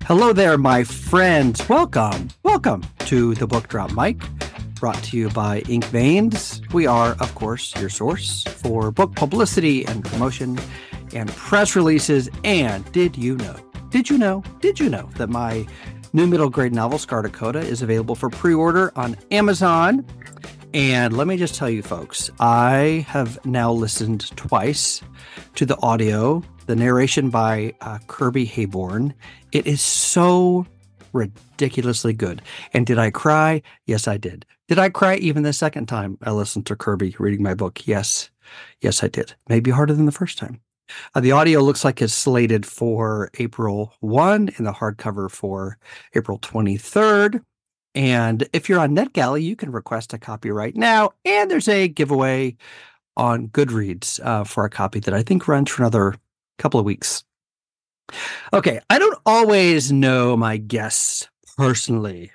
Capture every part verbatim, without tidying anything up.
Hello there, my friends. Welcome, welcome to the Book Drop Mic, brought to you by Ink Veins. We are, of course, your source for book publicity and promotion and press releases. And did you know, did you know, did you know that my new middle grade novel, Scar Dakota, is available for pre-order on Amazon? And let me just tell you, folks, I have now listened twice to the audio, the narration by uh, Kirby Hayborn. It is so ridiculously good. And did I cry? Yes, I did. Did I cry even the second time I listened to Kirby reading my book? Yes. Yes, I did. Maybe harder than the first time. Uh, the audio looks like it's slated for April first and the hardcover for April twenty-third. And if you're on NetGalley, you can request a copy right now. And there's a giveaway on Goodreads uh, for a copy that I think runs for another couple of weeks. Okay, I don't always know my guests personally.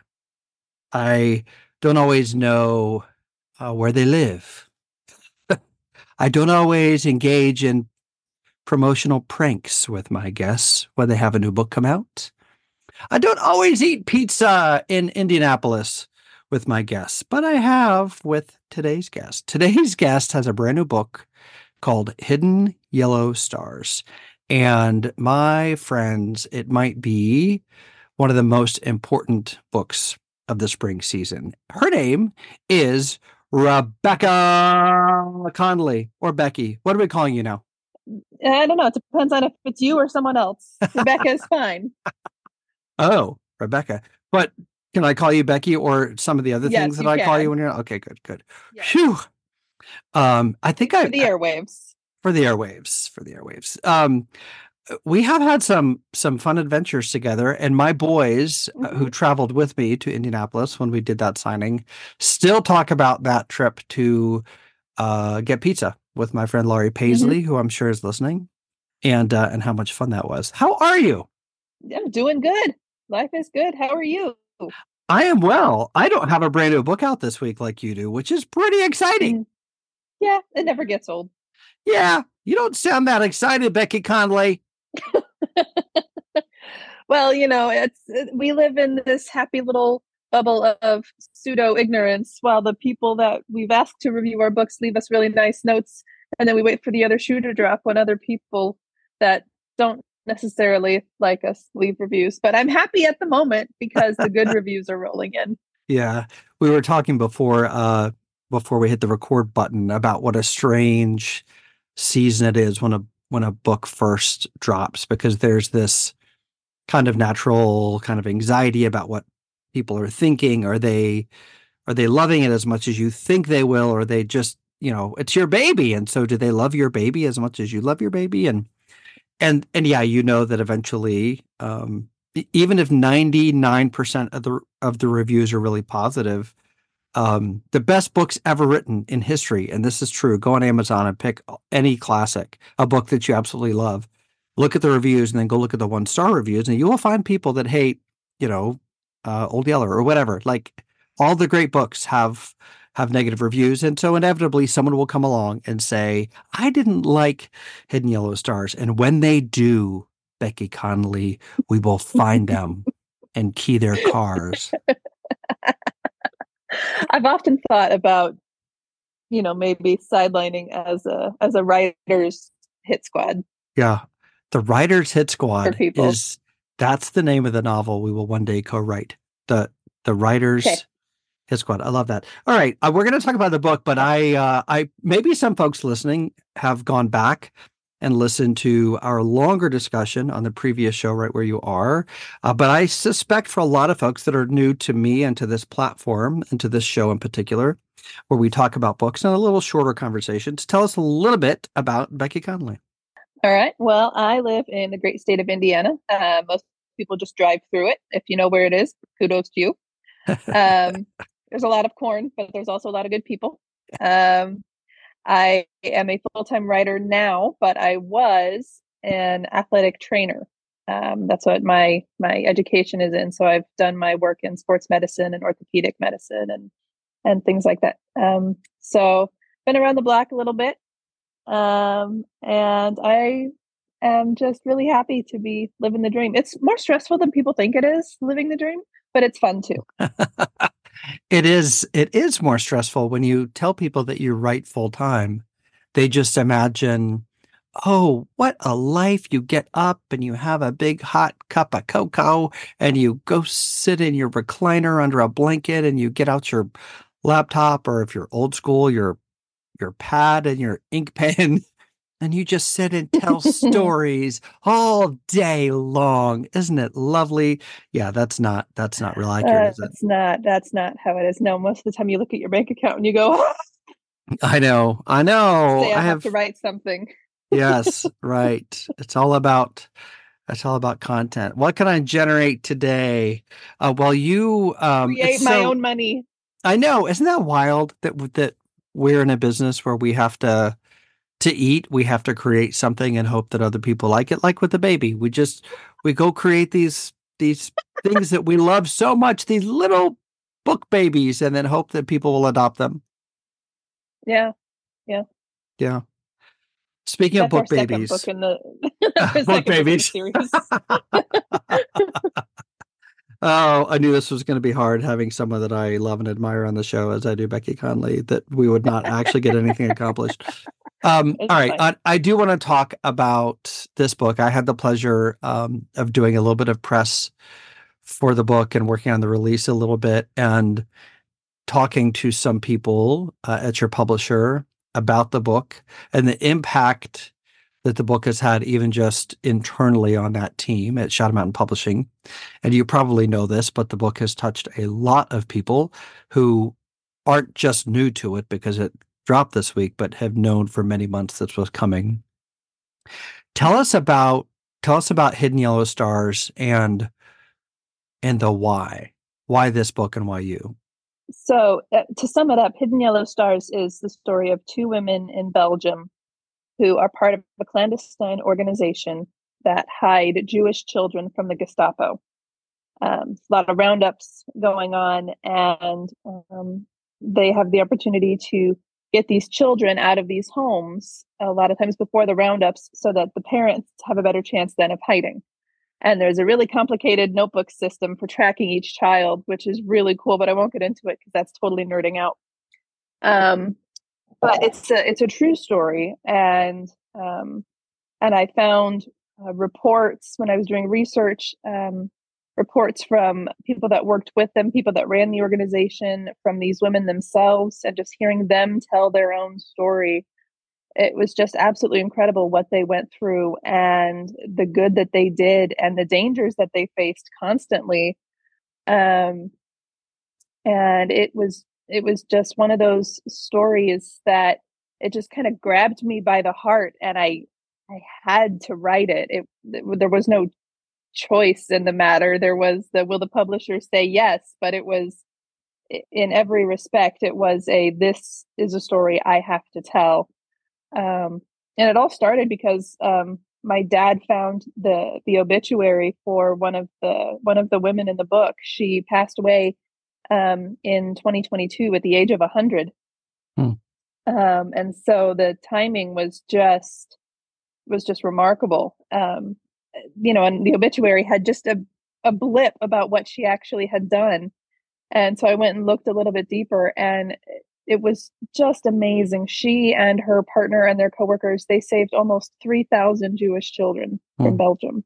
I don't always know uh, where they live. I don't always engage in promotional pranks with my guests when they have a new book come out. I don't always eat pizza in Indianapolis with my guests, but I have with today's guest. Today's guest has a brand new book called Hidden Yellow Stars. And my friends, it might be one of the most important books of the spring season. Her name is Rebecca Conley, or Becky. What are we calling you now? I don't know. It depends on if it's you or someone else. Rebecca is fine. Oh, Rebecca. But can I call you Becky or some of the other Yes, things that you I call can. you when you're okay, good, good. Yes. Phew. Um, I think I For the airwaves. for the airwaves, for the airwaves. Um, we have had some some fun adventures together, and my boys uh, Mhm. who traveled with me to Indianapolis when we did that signing still talk about that trip to uh, get pizza with my friend Laurie Paisley, who I'm sure is listening, and uh, and how much fun that was. How are you? I'm doing good. Life is good. How are you? I am well. I don't have a brand new book out this week like you do, which is pretty exciting. Mm. Yeah, it never gets old. Yeah, you don't sound that excited, Becky Conley. Well, you know, it's it, we live in this happy little bubble of pseudo ignorance while the people that we've asked to review our books leave us really nice notes, and then we wait for the other shoe to drop when other people that don't necessarily like us leave reviews. But I'm happy at the moment because the good reviews are rolling in. Yeah, we were talking before uh before we hit the record button about what a strange season it is when a when a book first drops, because there's this kind of natural kind of anxiety about what people are thinking. Are they are they loving it as much as you think they will, or are they just, you know, it's your baby, and so do they love your baby as much as you love your baby? And and and yeah, you know that eventually, um, e- even if ninety-nine percent of the of the reviews are really positive, um, the best books ever written in history, and this is true. Go on Amazon and pick any classic, a book that you absolutely love. Look at the reviews, and then go look at the one star reviews, and you will find people that hate, you know, uh, Old Yeller or whatever. Like, all the great books have have negative reviews, and so inevitably someone will come along and say, "I didn't like Hidden Yellow Stars," and when they do, Becky Connolly, we will find them and key their cars. I've often thought about, you know, maybe sidelining as a as a writer's hit squad Yeah. The Writer's Hit for Squad people. is that's the name of the novel we will one day co-write. The the Okay. Writer's Hit Squad. I love that. All right, uh, we're going to talk about the book, but I uh, I maybe some folks listening have gone back and listened to our longer discussion on the previous show, right where you are. Uh, but I suspect for a lot of folks that are new to me and to this platform and to this show in particular, where we talk about books and a little shorter conversations, tell us a little bit about Becky Conley. All right. Well, I live in the great state of Indiana. Uh, most people just drive through it. If you know where it is, kudos to you. Um, there's a lot of corn, but there's also a lot of good people. Um, I am a full-time writer now, but I was an athletic trainer. Um, that's what my my education is in. So I've done my work in sports medicine and orthopedic medicine and and things like that. Um, so been around the block a little bit. Um, and I am just really happy to be living the dream. It's more stressful than people think it is living the dream, but it's fun too. It is, it is more stressful when you tell people that you write full time. They just imagine, oh, what a life. You get up and you have a big hot cup of cocoa and you go sit in your recliner under a blanket and you get out your laptop, or if you're old school, your your pad and your ink pen, and you just sit and tell stories all day long. Isn't it lovely? Yeah, that's not that's not real accurate, Uh, is it? that's not that's not how it is. No, most of the time you look at your bank account and you go, I know, I know. say I I have have, to write something. yes, right. It's all about it's all about content. What can I generate today? Uh, well, you, um, it's Create my so, own money. I know, isn't that wild that that we're in a business where we have to to eat, we have to create something and hope that other people like it. Like with the baby, we just we go create these these things that we love so much, these little book babies, and then hope that people will adopt them. Yeah, yeah. Yeah. Speaking of That's our book second book babies, in the our book second book in the babies. series. Oh, I knew this was going to be hard having someone that I love and admire on the show, as I do Becky Conley, that we would not actually get anything accomplished. Um, It's all right. fine. I, I do want to talk about this book. I had the pleasure um, of doing a little bit of press for the book and working on the release a little bit and talking to some people uh, at your publisher about the book and the impact that the book has had even just internally on that team at Shadow Mountain Publishing. And you probably know this, but the book has touched a lot of people who aren't just new to it because it dropped this week, but have known for many months this was coming. Tell us about tell us about Hidden Yellow Stars and and the why. Why this book and why you? So, uh, to sum it up, Hidden Yellow Stars is the story of two women in Belgium who are part of a clandestine organization that hide Jewish children from the Gestapo. Um, a lot of roundups going on, and um, they have the opportunity to get these children out of these homes a lot of times before the roundups so that the parents have a better chance then of hiding. And there's a really complicated notebook system for tracking each child, which is really cool, but I won't get into it because that's totally nerding out. Um, but it's a, it's a true story. And, um, and I found uh, reports when I was doing research, um, reports from people that worked with them, people that ran the organization, from these women themselves, and just hearing them tell their own story. It was just absolutely incredible what they went through and the good that they did and the dangers that they faced constantly. Um, and it was it was just one of those stories that it just kind of grabbed me by the heart, and I I had to write it. It, it there was no choice in the matter. There was the will the publisher say yes, but it was in every respect it was a this is a story I have to tell. Um, and it all started because um, my dad found the the obituary for one of the one of the women in the book. She passed away um, in twenty twenty-two at the age of one hundred. Hmm. Um, and so the timing was just was just remarkable. Um, you know, and the obituary had just a a blip about what she actually had done. And so I went and looked a little bit deeper, and it was just amazing. She and her partner and their coworkers, they saved almost three thousand Jewish children Hmm. from Belgium,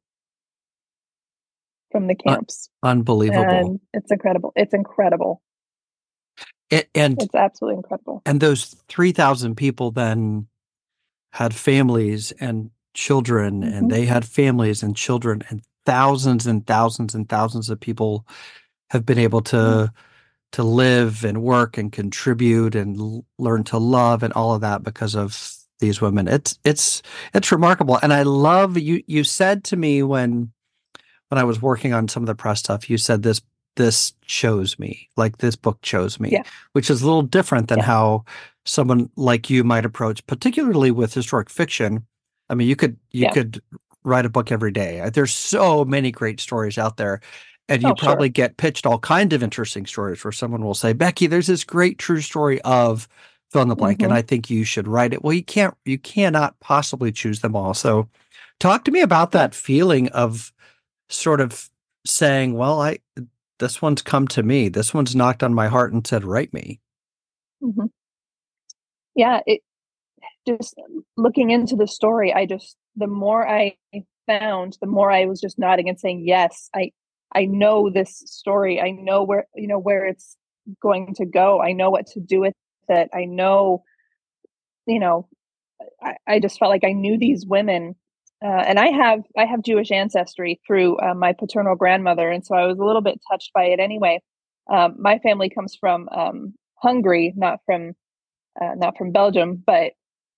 from the camps. Un- unbelievable. And it's incredible. It's incredible. It, and It's absolutely incredible. and those three thousand people then had families and children, Mm-hmm. and they had families and children, and thousands and thousands and thousands of people have been able to Mm-hmm. to live and work and contribute and l- learn to love and all of that because of these women. It's it's it's remarkable. And I love you you said to me when when I was working on some of the press stuff, you said this this chose me, like this book chose me, Yeah. which is a little different than Yeah. how someone like you might approach, particularly with historic fiction. I mean, you could you Yeah. could write a book every day. There's so many great stories out there. And you Oh, probably sure. get pitched all kinds of interesting stories where someone will say, Becky, there's this great true story of fill in the blank, Mm-hmm. and I think you should write it. Well, you can't, you cannot possibly choose them all. So Talk to me about Yeah. that feeling of sort of saying, well, I this one's come to me. This one's knocked on my heart and said, write me. hmm Yeah. It just looking into the story, I just the more I found, the more I was just nodding and saying, yes, I I know this story. I know where you know where it's going to go. I know what to do with it. I know, you know, I, I just felt like I knew these women. Uh, and I have I have Jewish ancestry through uh, my paternal grandmother, and so I was a little bit touched by it anyway. Um, my family comes from um, Hungary, not from uh, not from Belgium, but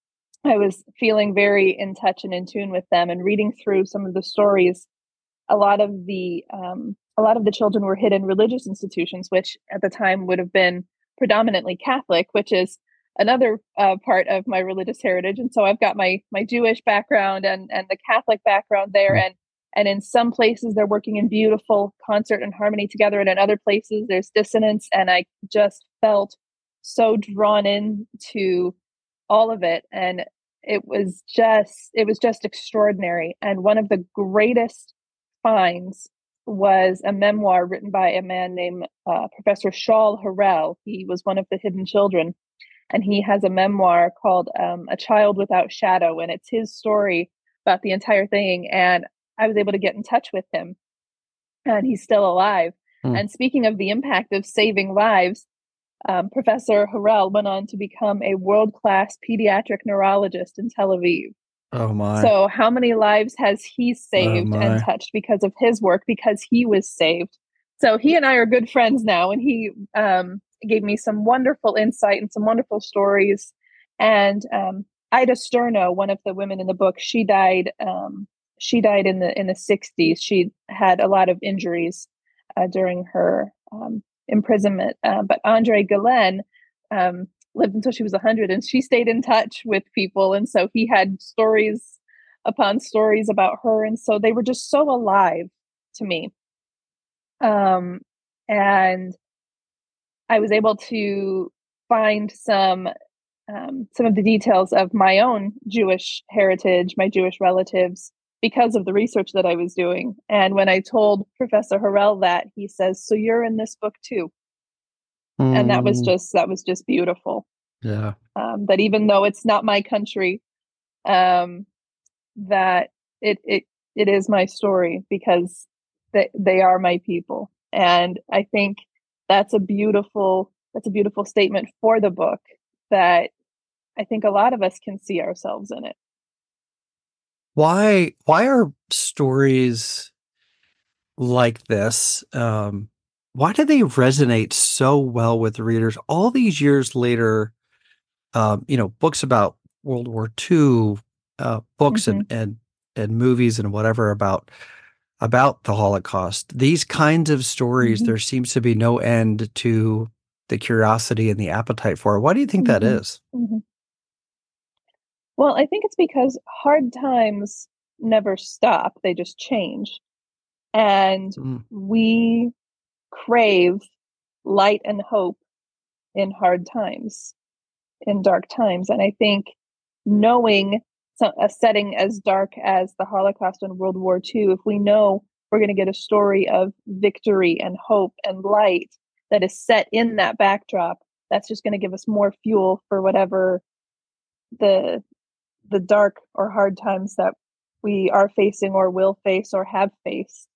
I was feeling very in touch and in tune with them, and reading through some of the stories. A lot of the um, a lot of the children were hid in religious institutions, which at the time would have been predominantly Catholic, which is another uh, part of my religious heritage. And so I've got my my Jewish background and and the Catholic background there, Mm. and and in some places they're working in beautiful concert and harmony together, and in other places there's dissonance. And I just felt so drawn in to all of it, and it was just it was just extraordinary. And one of the greatest finds was a memoir written by a man named uh, Professor Shaul Harel. He was one of the hidden children, and he has a memoir called um, A Child Without Shadow, and it's his story about the entire thing. And I was able to get in touch with him, and he's still alive. Mm. And speaking of the impact of saving lives, um, Professor Harel went on to become a world-class pediatric neurologist in Tel Aviv. Oh my. So, how many lives has he Oh saved and my. touched because of his work? Because he was saved. So, he and I are good friends now, and he um, gave me some wonderful insight and some wonderful stories. And um, Ida Sterno, one of the women in the book, she died. Um, she died in the in the sixties. She had a lot of injuries uh, during her um, imprisonment. Uh, but Andre Galen um, lived until she was one hundred, and she stayed in touch with people. And so he had stories upon stories about her. And so they were just so alive to me. Um, and I was able to find some um, some of the details of my own Jewish heritage, my Jewish relatives, because of the research that I was doing. And when I told Professor Harel that, he says, "So you're in this book too." And that was Mm. just that was just beautiful. Yeah. Um, that even though it's not my country, um, that it it it is my story, because they they are my people. And I think that's a beautiful that's a beautiful statement for the book, that I think a lot of us can see ourselves in it. Why why are stories like this, um, why do they resonate so well with readers all these years later? Um, you know, books about World War Two, uh, books and hmm and and movies and whatever about about the Holocaust. These kinds of stories, hmm there seems to be no end to the curiosity and the appetite for it. Why do you think that hmm is? hmm Well, I think it's because hard times never stop; they just change, and Mm. we crave light and hope in hard times, in dark times. And I think knowing so- a setting as dark as the Holocaust and World War Two, if we know we're going to get a story of victory and hope and light that is set in that backdrop, that's just going to give us more fuel for whatever the the dark or hard times that we are facing or will face or have faced.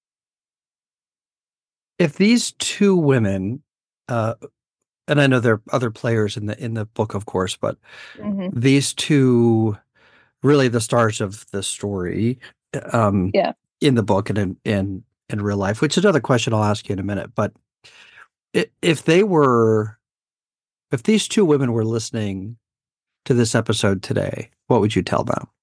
If these two women, uh, and I know there are other players in the in the book, of course, but hmm these two really the stars of the story, um, Yeah. in the book and in, in in real life, which is another question I'll ask you in a minute. But i- if they were, if these two women were listening to this episode today, what would you tell them?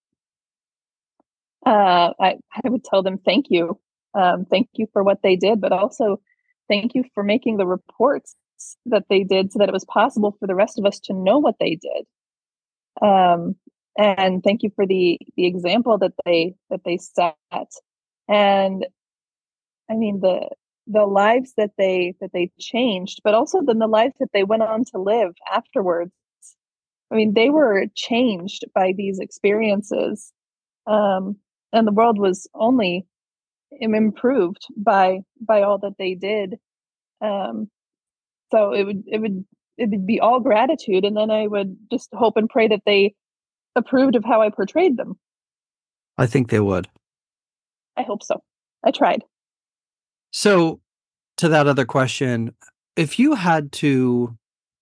Uh, I, I would tell them thank you. Um, thank you for what they did, but also thank you for making the reports that they did so that it was possible for the rest of us to know what they did. Um, and thank you for the the example that they that they set. And I mean the the lives that they that they changed, but also then the lives that they went on to live afterwards. I mean, they were changed by these experiences. Um, and the world was only improved by by all that they did. Um, so it would it would it would be all gratitude, and then I would just hope and pray that they approved of how I portrayed them. I think they would. I hope so. I tried. So, to that other question, if you had to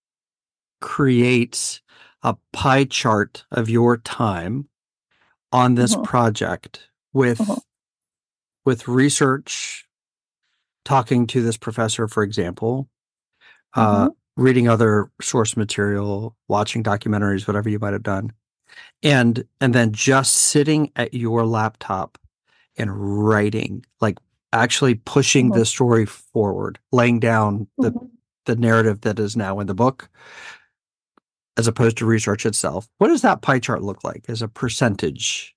create a pie chart of your time on this Mhm. project with Mhm. with research, talking to this professor, for example, uh, Mhm. reading other source material, watching documentaries, whatever you might have done, and and then just sitting at your laptop and writing, like actually pushing Mhm. the story forward, laying down the Mhm. the narrative that is now in the book, as opposed to research itself. What does that pie chart look like as a percentage?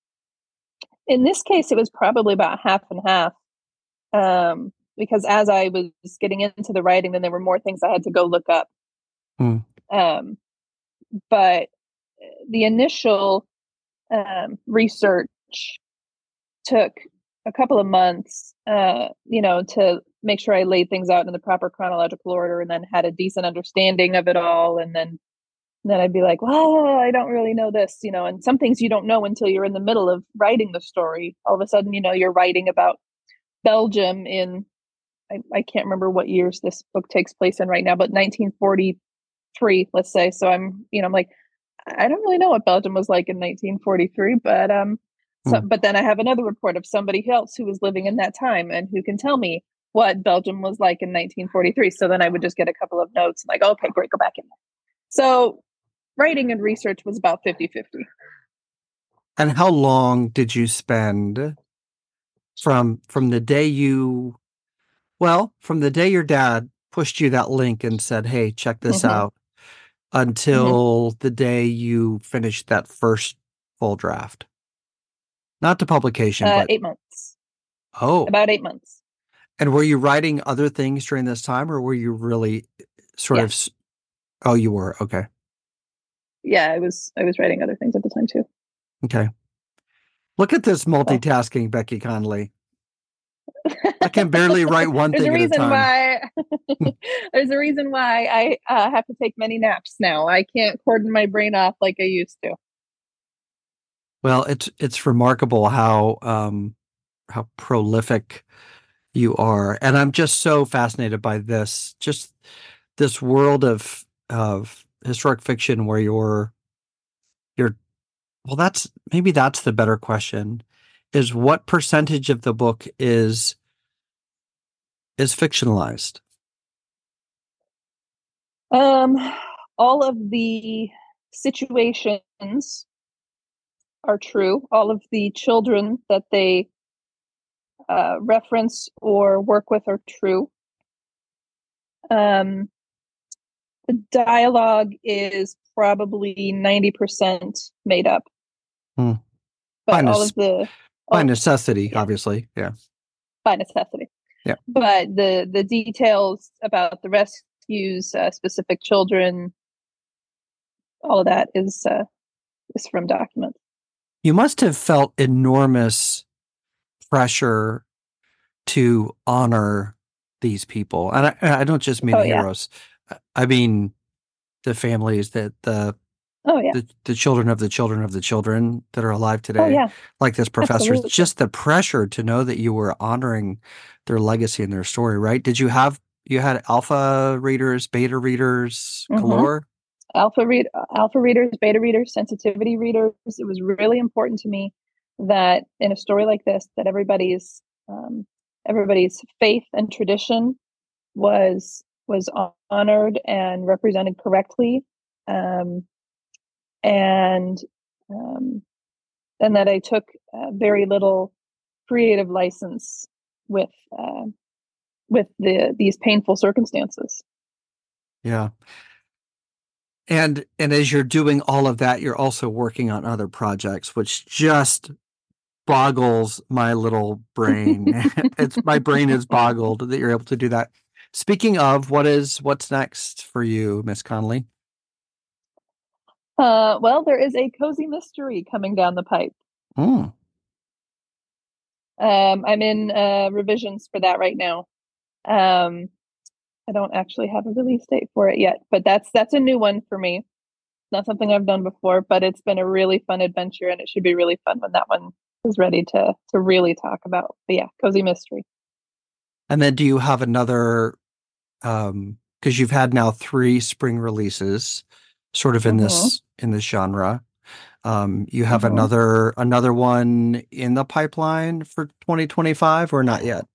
In this case, it was probably about half and half. Um, because as I was getting into the writing, then there were more things I had to go look up. Hmm. Um, but the initial um, research took a couple of months, uh, you know, to make sure I laid things out in the proper chronological order, and then had a decent understanding of it all. And then, then I'd be like, well, I don't really know this, you know, and some things you don't know until you're in the middle of writing the story. All of a sudden, you know, you're writing about Belgium in, I, I can't remember what years this book takes place in right now, but nineteen forty-three, let's say. So I'm, you know, I'm like, I don't really know what Belgium was like in nineteen forty-three, but um, so Hmm. but then I have another report of somebody else who was living in that time and who can tell me what Belgium was like in nineteen forty-three. So then I would just get a couple of notes, like, okay, great, go back in there. So writing and research was about fifty-fifty. And how long did you spend from from the day you well, from the day your dad pushed you that link and said, "Hey, check this Mm-hmm. out," Mm-hmm. until the day you finished that first full draft? Not to publication, Uh, but eight months, oh. about eight months. And were you writing other things during this time, or were you really sort of Yeah, s- oh, you were. Okay. yeah, I was I was writing other things at the time too. Okay. Look at this So multitasking, Becky Conley. I can barely write one there's a thing at a reason time. why there's a reason why I uh, have to take many naps now. I can't cordon my brain off like I used to. Well, it's it's remarkable how um how prolific you are. And I'm just so fascinated by this, just this world of of historic fiction where you're you're well, that's maybe that's the better question, is what percentage of the book is is fictionalized? Um, all of the situations are true. All of the children that they uh, reference or work with are true. Um, the dialogue is probably ninety percent made up, Hmm. By, but all nece- of the, by oh, necessity, yeah, obviously. Yeah. by necessity. Yeah. But the the details about the rescues, uh, specific children, all of that is uh, is from documents. You must have felt enormous pressure to honor these people. And I, I don't just mean Oh the yeah, heroes. I mean the families that the oh yeah, the, the children of the children of the children that are alive oh today, yeah, like this professor. It's absolutely. just the pressure to know that you were honoring their legacy and their story, right? Did you have you had alpha readers, beta readers Mm-hmm. galore? Alpha read alpha readers, beta readers, sensitivity readers. It was really important to me that in a story like this, that everybody's um, everybody's faith and tradition was was honored and represented correctly, um, and um, and that I took uh, very little creative license with uh, with the these painful circumstances. Yeah. And and as you're doing all of that, you're also working on other projects, which just boggles my little brain. It's my brain is boggled that you're able to do that. Speaking of, what is what's next for you, Miss Conley? Uh, well, there is a cozy mystery coming down the pipe. Mm. Um, I'm in uh, revisions for that right now. Um, I don't actually have a release date for it yet, but that's that's a new one for me. Not something I've done before, but it's been a really fun adventure, and it should be really fun when that one is ready to to really talk about. But yeah, cozy mystery. And then do you have another, um, because you've had now three spring releases sort of in Mm-hmm. this in this genre. Um, you have Mm-hmm. another another one in the pipeline for twenty twenty-five or not yet?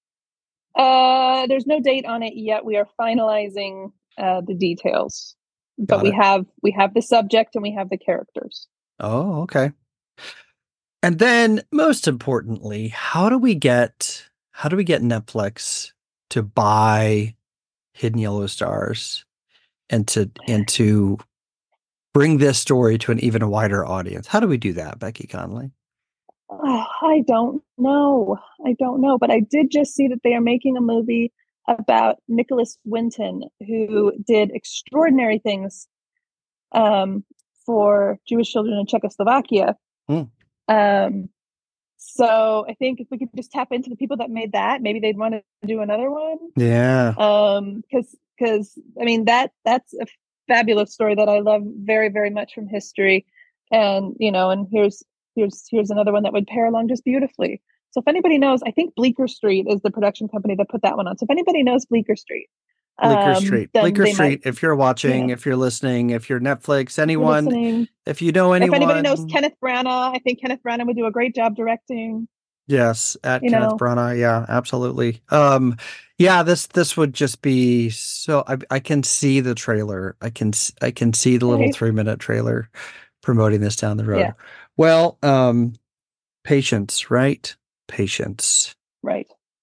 Uh, there's no date on it yet. We are finalizing uh, the details, but Got we it. have we have the subject and we have the characters. Oh, okay. And then most importantly, how do we get how do we get Netflix to buy Hidden Yellow Stars and to and to bring this story to an even wider audience? How do we do that, Becky Conley? Oh, I don't know. I don't know, but I did just see that they are making a movie about Nicholas Winton, who did extraordinary things um, for Jewish children in Czechoslovakia. Hmm. Um, so I think if we could just tap into the people that made that, maybe they'd want to do another one. Yeah. Um, because because I mean that that's a fabulous story that I love very very much from history, and you know, and here's here's here's another one that would pair along just beautifully. So if anybody knows, I think Bleecker Street is the production company that put that one on. So if anybody knows Bleecker Street, Bleecker um, Street. then Bleecker they might, Street, if you're you watching, know, if you're listening, if you're Netflix, if you're anyone, listening. if you know If anybody knows anyone, Kenneth Branagh, I think Kenneth Branagh would do a great job directing. yes, at You Kenneth know, Branagh. Yeah, absolutely. Um, yeah, this this would just be so I I can see the trailer. I can s- I can see the little right? three minute trailer promoting this down the Yeah, road. Well, um, patience, right? Patience. right.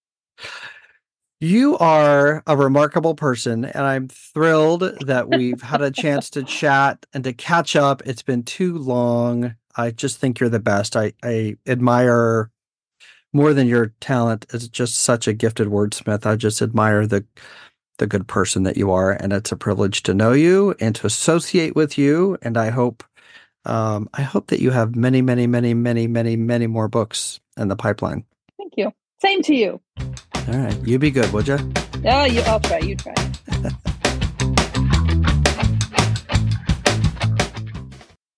You are a remarkable person, and I'm thrilled that we've had a chance to chat and to catch up. It's been too long. I just think you're the best. I, I admire more than your talent as just such a gifted wordsmith. I just admire the the good person that you are, and it's a privilege to know you and to associate with you. And I hope um, I hope that you have many, many, many, many, many, many more books in the pipeline. Thank you. Same to you. All right, you be good, would you? Oh, you. I'll try. You try.